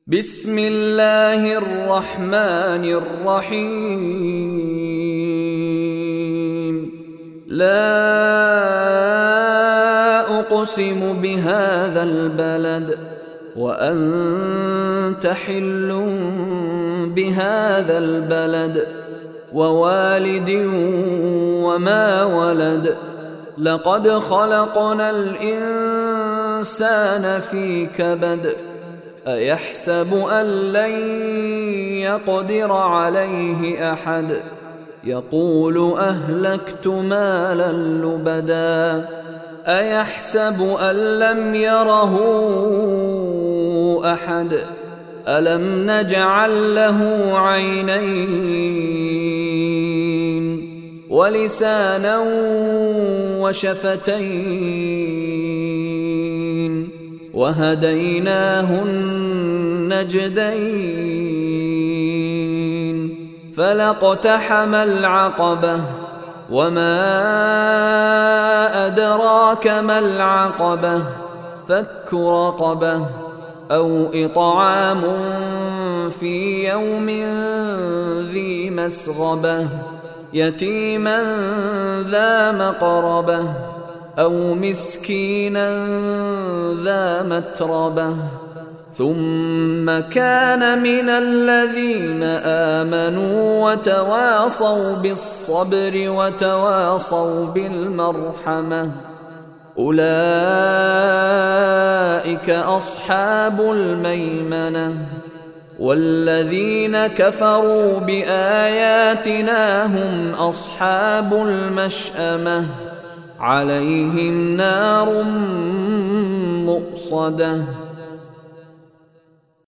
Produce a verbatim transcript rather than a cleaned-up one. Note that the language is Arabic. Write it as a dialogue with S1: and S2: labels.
S1: بسم الله الرحمن الرحيم. لا أقسم بهذا البلد وأنت حل بهذا البلد ووالد وما ولد. لقد خلقنا الإنسان في كبد. أيحسب أن لن يقدر عليه أحد. يقول أهلكت مالا لبدا. أيحسب أن لم يره أحد. ألم نجعل له عينين ولسانا وشفتين وهديناه النجدين. فلاقتحم العقبة وما أدراك ما العقبة. فك رقبة أو إطعام في يوم ذي مسغبة يتيما ذا مقربة أو مسكينا ذا متربة. ثم كان من الذين آمنوا وتواصوا بالصبر وتواصوا بالمرحمة أولئك أصحاب الميمنة. والذين كفروا بآياتنا هم أصحاب المشأمة عليهم نار مؤصدة.